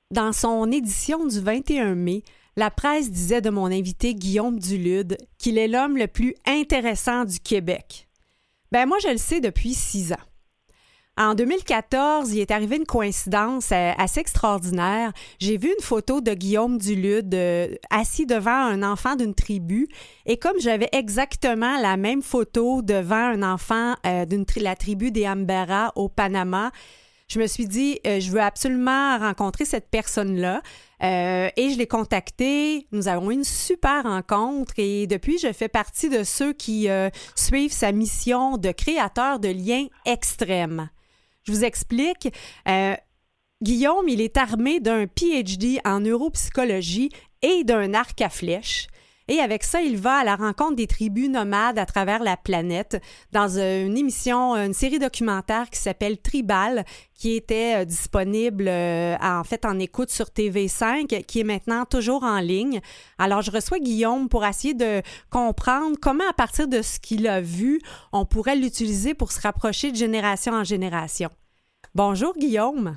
Dans son édition du 21 mai, la presse disait de mon invité Guillaume Dulude qu'il est l'homme le plus intéressant du Québec. Ben moi, je le sais depuis 6 ans. En 2014, il est arrivé une coïncidence assez extraordinaire. J'ai vu une photo de Guillaume Dulude assis devant un enfant d'une tribu et comme j'avais exactement la même photo devant un enfant de la tribu des Ambera au Panama, je me suis dit, je veux absolument rencontrer cette personne-là. Et je l'ai contacté. Nous avons eu une super rencontre et depuis, je fais partie de ceux qui suivent sa mission de créateur de liens extrêmes. Je vous explique. Guillaume, il est armé d'un PhD en neuropsychologie et d'un arc à flèches. Et avec ça, il va à la rencontre des tribus nomades à travers la planète dans une émission, une série documentaire qui s'appelle Tribal, qui était disponible en écoute sur TV5, qui est maintenant toujours en ligne. Alors, je reçois Guillaume pour essayer de comprendre comment, à partir de ce qu'il a vu, on pourrait l'utiliser pour se rapprocher de génération en génération. Bonjour, Guillaume.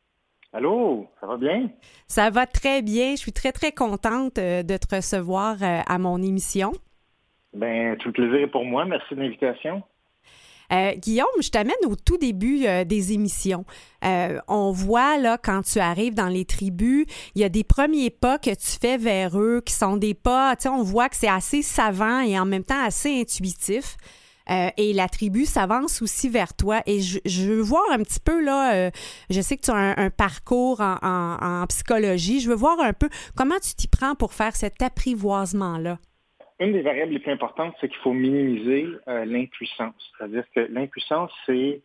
Allô, ça va bien? Ça va très bien. Je suis très, très contente de te recevoir à mon émission. Ben, tout le plaisir est pour moi. Merci de l'invitation. Guillaume, je t'amène au tout début des émissions. On voit, là, quand tu arrives dans les tribus, il y a des premiers pas que tu fais vers eux qui sont des pas, tu sais, on voit que c'est assez savant et en même temps assez intuitif. Et la tribu s'avance aussi vers toi. Et je veux voir un petit peu, là, je sais que tu as un parcours en psychologie. Je veux voir un peu comment tu t'y prends pour faire cet apprivoisement-là. Une des variables les plus importantes, c'est qu'il faut minimiser l'impuissance. C'est-à-dire que l'impuissance, c'est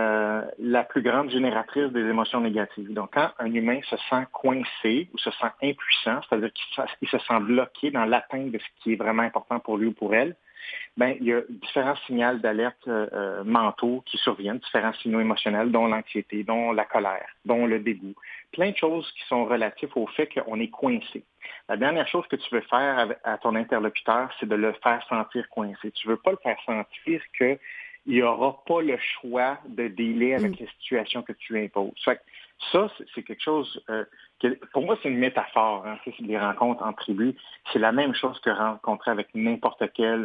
la plus grande génératrice des émotions négatives. Donc, quand un humain se sent coincé ou se sent impuissant, c'est-à-dire qu'il se sent bloqué dans l'atteinte de ce qui est vraiment important pour lui ou pour elle, ben, il y a différents signaux d'alerte mentaux qui surviennent, différents signaux émotionnels, dont l'anxiété, dont la colère, dont le dégoût. Plein de choses qui sont relatives au fait qu'on est coincé. La dernière chose que tu veux faire à ton interlocuteur, c'est de le faire sentir coincé. Tu ne veux pas le faire sentir qu'il n'y aura pas le choix de dealer avec les situations que tu imposes. Fait que ça, c'est quelque chose pour moi, c'est une métaphore. Hein, c'est les rencontres en tribu. C'est la même chose que rencontrer n'importe quel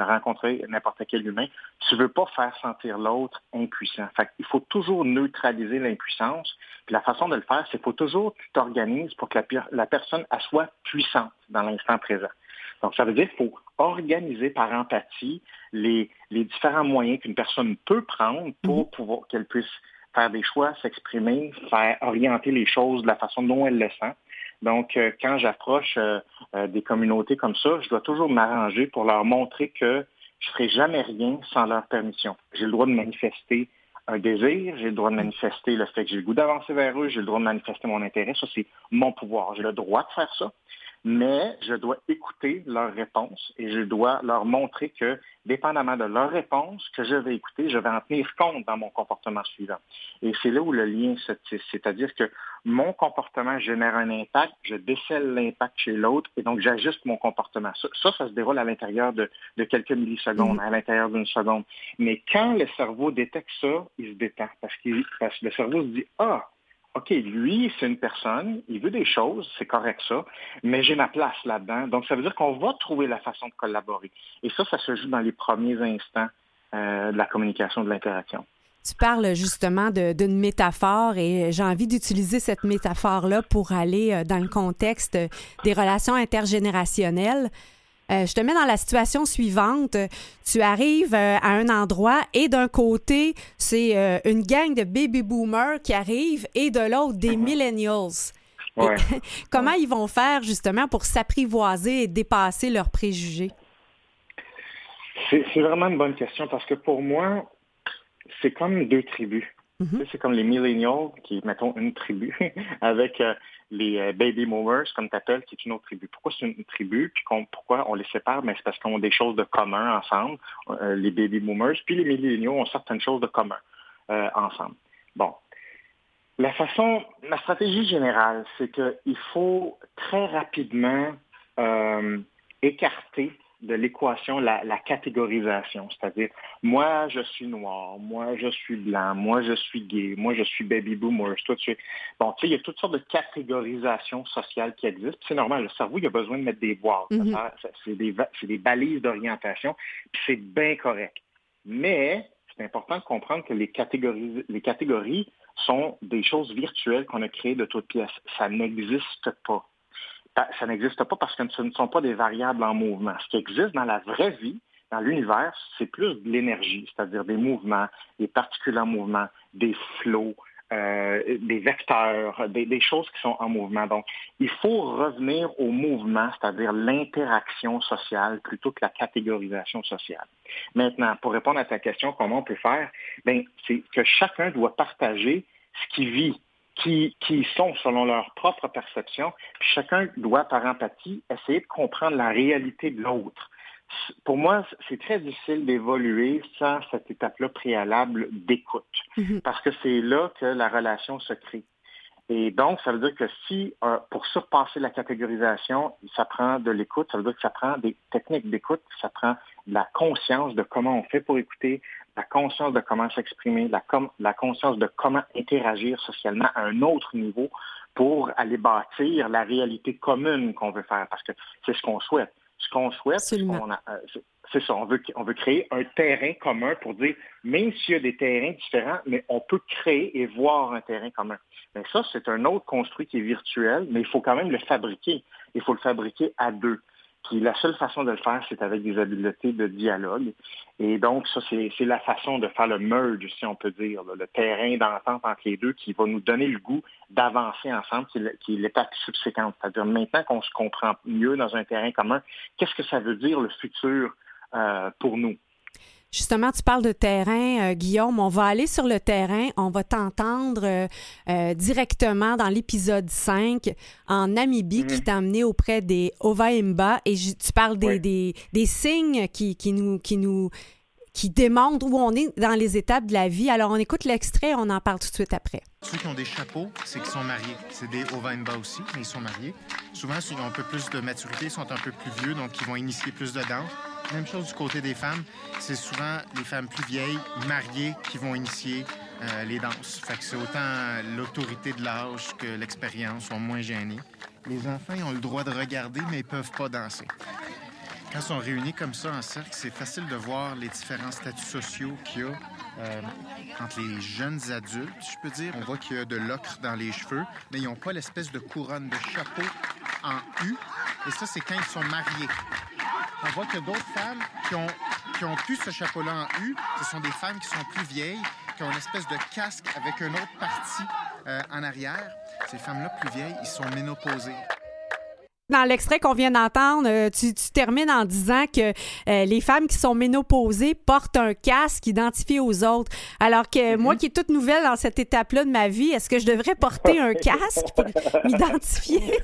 humain. Tu ne veux pas faire sentir l'autre impuissant. Fait qu'il faut toujours neutraliser l'impuissance. Puis la façon de le faire, c'est qu'il faut toujours que tu t'organises pour que la personne elle soit puissante dans l'instant présent. Donc, ça veut dire qu'il faut organiser par empathie les différents moyens qu'une personne peut prendre pour pouvoir qu'elle puisse faire des choix, s'exprimer, faire orienter les choses de la façon dont elle le sent. Donc, quand j'approche des communautés comme ça, je dois toujours m'arranger pour leur montrer que je ne ferai jamais rien sans leur permission. J'ai le droit de manifester un désir, j'ai le droit de manifester le fait que j'ai le goût d'avancer vers eux, j'ai le droit de manifester mon intérêt. Ça, c'est mon pouvoir. J'ai le droit de faire ça. Mais je dois écouter leurs réponses et je dois leur montrer que, dépendamment de leurs réponses que je vais écouter, je vais en tenir compte dans mon comportement suivant. Et c'est là où le lien se tisse. C'est-à-dire que mon comportement génère un impact, je décèle l'impact chez l'autre et donc j'ajuste mon comportement. Ça se déroule à l'intérieur de quelques millisecondes, à l'intérieur d'une seconde. Mais quand le cerveau détecte ça, il se détend parce que le cerveau se dit « Ah! OK, lui, c'est une personne, il veut des choses, c'est correct ça, mais j'ai ma place là-dedans. » Donc, ça veut dire qu'on va trouver la façon de collaborer. Et ça se joue dans les premiers instants de la communication, de l'interaction. Tu parles justement d'une métaphore et j'ai envie d'utiliser cette métaphore-là pour aller dans le contexte des relations intergénérationnelles. Je te mets dans la situation suivante. Tu arrives à un endroit et d'un côté, c'est une gang de baby boomers qui arrivent et de l'autre, des millennials. Ouais. Comment ils vont faire justement pour s'apprivoiser et dépasser leurs préjugés? C'est vraiment une bonne question parce que pour moi, c'est comme deux tribus. C'est comme les millennials, qui mettons une tribu, avec les baby boomers, comme tu appelles, qui est une autre tribu. Pourquoi c'est une tribu? Puis pourquoi on les sépare? Ben, c'est parce qu'on a des choses de commun ensemble, les baby boomers, puis les millennials ont certaines choses de commun ensemble. Bon. La stratégie générale, c'est qu'il faut très rapidement écarter de l'équation la catégorisation, c'est-à-dire moi je suis noir, moi je suis blanc, moi je suis gay, moi je suis baby boomer, toi tu es... Bon, tu sais, il y a toutes sortes de catégorisations sociales qui existent. C'est normal, le cerveau il a besoin de mettre des boîtes, c'est des balises d'orientation, puis c'est bien correct. Mais c'est important de comprendre que les catégories sont des choses virtuelles qu'on a créées de toutes pièces. Ça n'existe pas. Ça n'existe pas parce que ce ne sont pas des variables en mouvement. Ce qui existe dans la vraie vie, dans l'univers, c'est plus de l'énergie, c'est-à-dire des mouvements, des particules en mouvement, des flots, des vecteurs, des choses qui sont en mouvement. Donc, il faut revenir au mouvement, c'est-à-dire l'interaction sociale plutôt que la catégorisation sociale. Maintenant, pour répondre à ta question, comment on peut faire? Bien, c'est que chacun doit partager ce qu'il vit, qui sont selon leur propre perception, puis chacun doit, par empathie, essayer de comprendre la réalité de l'autre. Pour moi, c'est très difficile d'évoluer sans cette étape-là préalable d'écoute, parce que c'est là que la relation se crée. Et donc, ça veut dire que si, pour surpasser la catégorisation, ça prend de l'écoute, ça veut dire que ça prend des techniques d'écoute, ça prend de la conscience de comment on fait pour écouter, la conscience de comment s'exprimer, la conscience de comment interagir socialement à un autre niveau pour aller bâtir la réalité commune qu'on veut faire, parce que c'est ce qu'on souhaite. Ce qu'on souhaite, c'est ça, on veut créer un terrain commun pour dire, même s'il y a des terrains différents, mais on peut créer et voir un terrain commun. Mais ça, c'est un autre construit qui est virtuel, mais il faut quand même le fabriquer. Il faut le fabriquer à deux. Puis la seule façon de le faire, c'est avec des habiletés de dialogue. Et donc, ça, c'est la façon de faire le merge, si on peut dire, là, le terrain d'entente entre les deux qui va nous donner le goût d'avancer ensemble, qui est l'étape subséquente. C'est-à-dire, maintenant qu'on se comprend mieux dans un terrain commun, qu'est-ce que ça veut dire le futur pour nous? Justement, tu parles de terrain, Guillaume. On va aller sur le terrain. On va t'entendre directement dans l'épisode 5 en Namibie qui t'a amené auprès des Ovahimba. Et tu parles des signes qui démontrent où on est dans les étapes de la vie. Alors, on écoute l'extrait, on en parle tout de suite après. Ceux qui ont des chapeaux, c'est qu'ils sont mariés. C'est des Ovahimba aussi, mais ils sont mariés. Souvent, ceux qui ont un peu plus de maturité sont un peu plus vieux, donc ils vont initier plus de danse. Même chose du côté des femmes, c'est souvent les femmes plus vieilles, mariées, qui vont initier les danses. Fait que c'est autant l'autorité de l'âge que l'expérience, sont moins gênés. Les enfants, ils ont le droit de regarder, mais ils peuvent pas danser. Quand ils sont réunis comme ça en cercle, c'est facile de voir les différents statuts sociaux qu'il y a entre les jeunes adultes, je peux dire. On voit qu'il y a de l'ocre dans les cheveux, mais ils n'ont pas l'espèce de couronne de chapeau en U. Et ça, c'est quand ils sont mariés. On voit que d'autres femmes qui ont plus ce chapeau-là en U, ce sont des femmes qui sont plus vieilles, qui ont une espèce de casque avec une autre partie en arrière. Ces femmes-là plus vieilles, ils sont ménopausées. Dans l'extrait qu'on vient d'entendre, tu termines en disant que les femmes qui sont ménopausées portent un casque identifié aux autres. Alors que moi, qui est toute nouvelle dans cette étape-là de ma vie, est-ce que je devrais porter un casque pour m'identifier?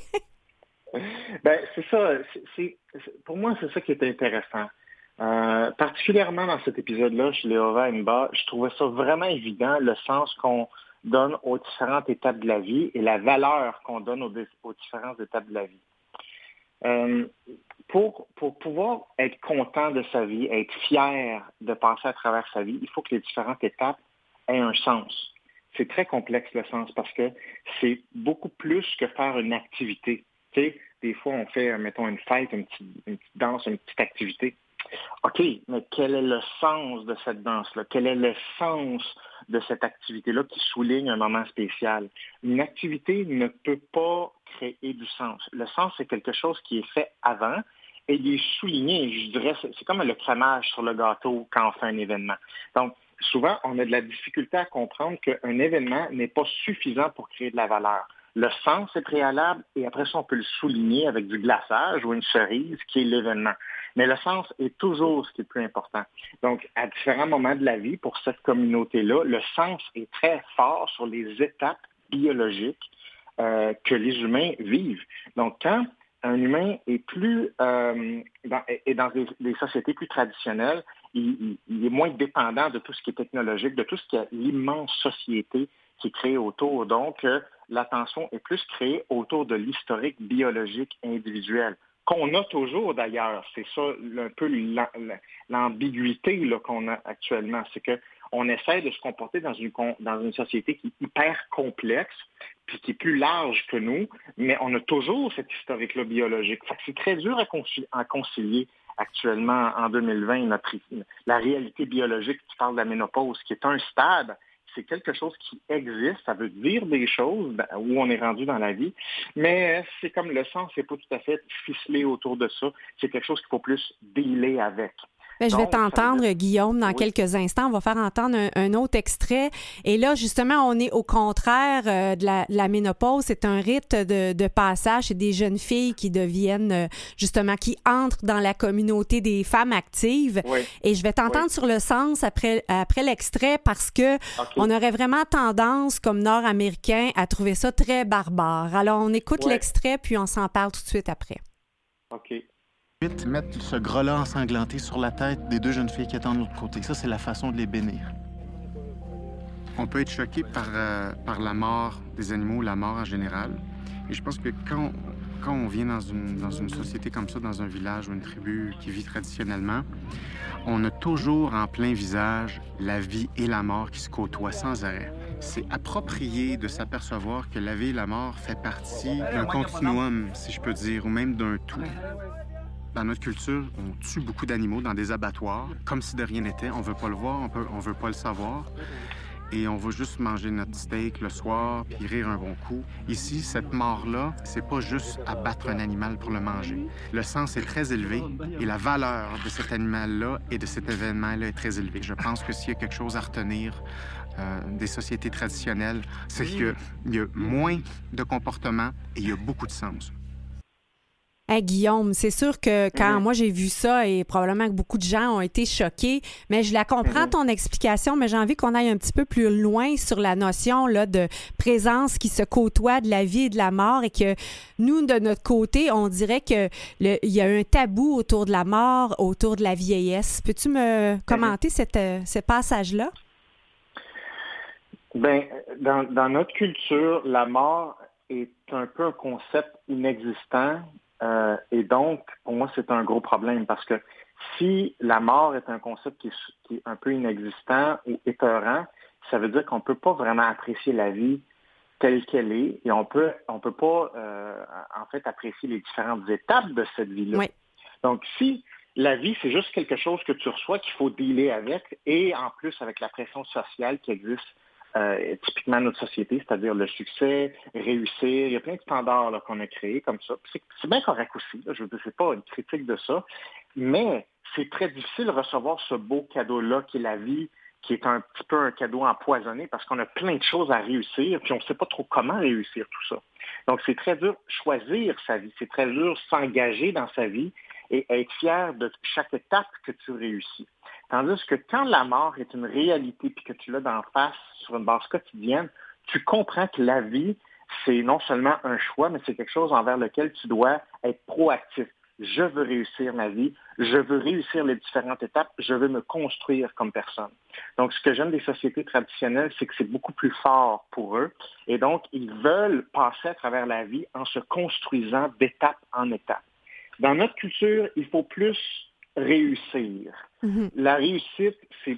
Ben c'est ça. Pour moi, c'est ça qui est intéressant. Particulièrement dans cet épisode-là, chez les Ovahimba, je trouvais ça vraiment évident, le sens qu'on donne aux différentes étapes de la vie et la valeur qu'on donne aux différentes étapes de la vie. Pour pouvoir être content de sa vie, être fier de passer à travers sa vie, il faut que les différentes étapes aient un sens. C'est très complexe le sens parce que c'est beaucoup plus que faire une activité. Tu sais, des fois, on fait, mettons, une fête, une petite danse, une petite activité. OK, mais quel est le sens de cette danse-là? Quel est le sens de cette activité-là qui souligne un moment spécial? Une activité ne peut pas créer du sens. Le sens, c'est quelque chose qui est fait avant et il est souligné. Je dirais, c'est comme le crémage sur le gâteau quand on fait un événement. Donc, souvent, on a de la difficulté à comprendre qu'un événement n'est pas suffisant pour créer de la valeur. Le sens est préalable et après ça, on peut le souligner avec du glaçage ou une cerise qui est l'événement. Mais le sens est toujours ce qui est le plus important. Donc, à différents moments de la vie, pour cette communauté-là, le sens est très fort sur les étapes biologiques que les humains vivent. Donc, quand un humain est plus dans des sociétés plus traditionnelles, il est moins dépendant de tout ce qui est technologique, de tout ce qui est l'immense société qui est créée autour. Donc, l'attention est plus créée autour de l'historique biologique individuel. qu'on a toujours d'ailleurs. C'est ça un peu l'ambiguïté là, qu'on a actuellement. C'est qu'on essaie de se comporter dans une société qui est hyper complexe, puis qui est plus large que nous, mais on a toujours cet historique-là biologique. Fait que c'est très dur à concilier actuellement en 2020 la réalité biologique qui parle de la ménopause, qui est un stade. C'est quelque chose qui existe, ça veut dire des choses où on est rendu dans la vie, mais c'est comme le sang, c'est pas tout à fait ficelé autour de ça. C'est quelque chose qu'il faut plus dealer avec. Bien, je vais t'entendre, Guillaume, dans quelques instants. On va faire entendre un autre extrait. Et là, justement, on est au contraire de la ménopause. C'est un rite de passage. C'est des jeunes filles qui deviennent, justement, qui entrent dans la communauté des femmes actives. Oui. Et je vais t'entendre sur le sens après l'extrait parce que on aurait vraiment tendance, comme Nord-Américains, à trouver ça très barbare. Alors, on écoute l'extrait, puis on s'en parle tout de suite après. OK. Mettre ce gras-là ensanglanté sur la tête des deux jeunes filles qui attendent de l'autre côté. Ça, c'est la façon de les bénir. On peut être choqué par la mort des animaux, la mort en général. Et je pense que quand on vient dans une société comme ça, dans un village ou une tribu qui vit traditionnellement, on a toujours en plein visage la vie et la mort qui se côtoient sans arrêt. C'est approprié de s'apercevoir que la vie et la mort fait partie d'un continuum, si je peux dire, ou même d'un tout. Dans notre culture, on tue beaucoup d'animaux dans des abattoirs, comme si de rien n'était. On veut pas le voir, on veut pas le savoir. Et on va juste manger notre steak le soir, puis rire un bon coup. Ici, cette mort-là, c'est pas juste abattre un animal pour le manger. Le sens est très élevé et la valeur de cet animal-là et de cet événement-là est très élevée. Je pense que s'il y a quelque chose à retenir des sociétés traditionnelles, c'est qu'il y a moins de comportement et il y a beaucoup de sens. Hey, Guillaume, c'est sûr que quand moi j'ai vu ça, et probablement que beaucoup de gens ont été choqués, mais je la comprends ton explication, mais j'ai envie qu'on aille un petit peu plus loin sur la notion là, de présence qui se côtoie de la vie et de la mort, et que nous, de notre côté, on dirait qu'il y a un tabou autour de la mort, autour de la vieillesse. Peux-tu me commenter ce passage-là? Bien, dans notre culture, la mort est un peu un concept inexistant. Et donc, pour moi, c'est un gros problème parce que si la mort est un concept qui est un peu inexistant ou épeurant, ça veut dire qu'on ne peut pas vraiment apprécier la vie telle qu'elle est et on peut pas, en fait, apprécier les différentes étapes de cette vie-là. Oui. Donc, si la vie, c'est juste quelque chose que tu reçois, qu'il faut dealer avec, et en plus avec la pression sociale qui existe typiquement notre société, c'est-à-dire le succès, réussir. Il y a plein de standards là, qu'on a créés comme ça. C'est bien correct aussi. Là, je veux dire, c'est pas une critique de ça, mais c'est très difficile de recevoir ce beau cadeau-là qui est la vie, qui est un petit peu un cadeau empoisonné parce qu'on a plein de choses à réussir, puis on ne sait pas trop comment réussir tout ça. Donc, c'est très dur choisir sa vie, c'est très dur s'engager dans sa vie et être fier de chaque étape que tu réussis. Tandis que quand la mort est une réalité puis que tu l'as d'en face sur une base quotidienne, tu comprends que la vie, c'est non seulement un choix, mais c'est quelque chose envers lequel tu dois être proactif. Je veux réussir ma vie, je veux réussir les différentes étapes, je veux me construire comme personne. Donc, ce que j'aime des sociétés traditionnelles, c'est que c'est beaucoup plus fort pour eux. Et donc, ils veulent passer à travers la vie en se construisant d'étape en étape. Dans notre culture, il faut plus réussir. La réussite,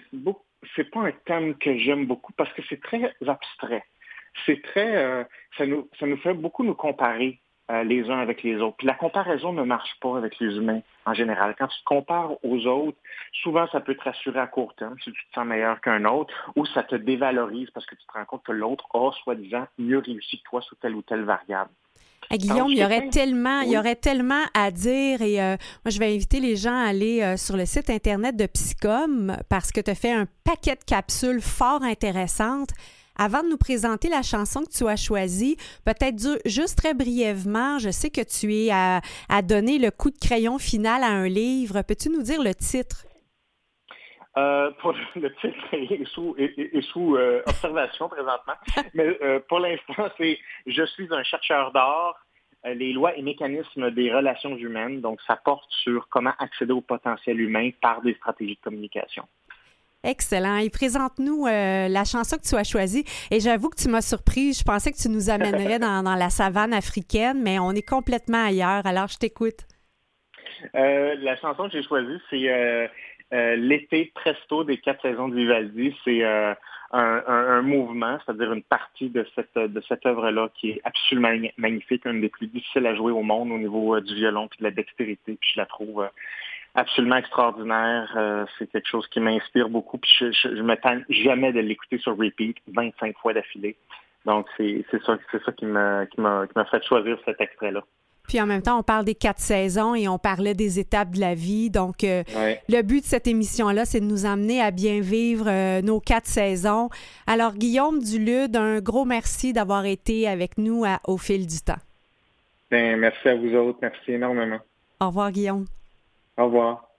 c'est pas un thème que j'aime beaucoup parce que c'est très abstrait. C'est très, ça nous fait beaucoup nous comparer les uns avec les autres. Puis la comparaison ne marche pas avec les humains en général. Quand tu te compares aux autres, souvent ça peut te rassurer à court terme si tu te sens meilleur qu'un autre, ou ça te dévalorise parce que tu te rends compte que l'autre a soi-disant mieux réussi que toi sur telle ou telle variable. Hey, Guillaume, il y aurait tellement à dire et moi, je vais inviter les gens à aller sur le site Internet de Psychom parce que tu as fait un paquet de capsules fort intéressantes. Avant de nous présenter la chanson que tu as choisie, peut-être juste très brièvement, je sais que tu es à donner le coup de crayon final à un livre. Peux-tu nous dire le titre? Pour le titre est sous observation présentement, mais pour l'instant, c'est « Je suis un chercheur d'art, les lois et mécanismes des relations humaines ». Donc, ça porte sur comment accéder au potentiel humain par des stratégies de communication. Excellent. Et présente-nous la chanson que tu as choisie. Et j'avoue que tu m'as surpris. Je pensais que tu nous amènerais dans la savane africaine, mais on est complètement ailleurs. Alors, je t'écoute. La chanson que j'ai choisie, c'est L'été presto des 4 saisons de Vivaldi. C'est un mouvement, c'est-à-dire une partie de cette œuvre-là qui est absolument magnifique, une des plus difficiles à jouer au monde au niveau du violon et de la dextérité. Puis je la trouve absolument extraordinaire. C'est quelque chose qui m'inspire beaucoup. Puis je me tente jamais de l'écouter sur repeat 25 fois d'affilée. Donc c'est ça qui m'a fait choisir cet extrait-là. Puis en même temps, on parle des 4 saisons et on parlait des étapes de la vie. Donc, le but de cette émission-là, c'est de nous amener à bien vivre nos 4 saisons. Alors, Guillaume Dulude, un gros merci d'avoir été avec nous au fil du temps. Bien, merci à vous autres. Merci énormément. Au revoir, Guillaume. Au revoir.